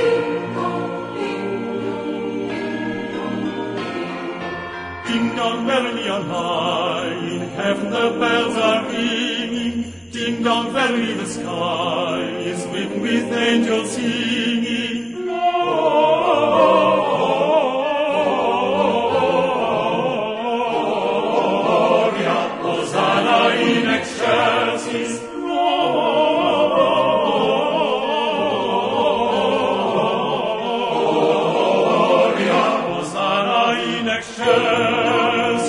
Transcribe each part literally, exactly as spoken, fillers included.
Ding dong, merrily on high, in heaven the bells are ringing. Ding dong, verily the sky is lit with angels singing. Gloria, Hosanna in excelsis. Gloria, Hosanna in excelsis.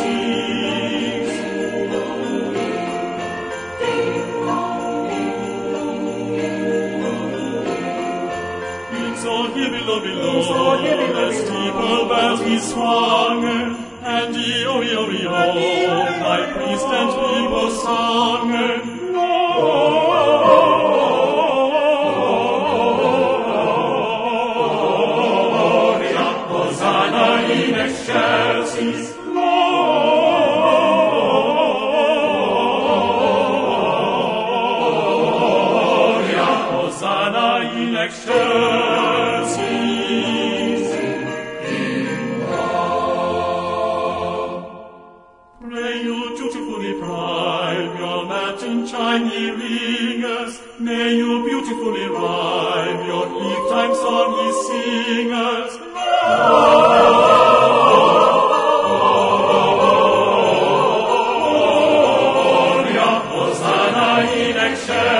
So here below, below, so here below, the steeple bells be swung, and the oh, oh, oh, thy priest and people sung. Gloria, Hosanna in excelsis. Gloria, Hosanna in excelsis. Pray you dutifully prime your matin chime, ye ringers. May you beautifully rhyme your eve time song, ye singers. Gloria, Hosanna in excelsis.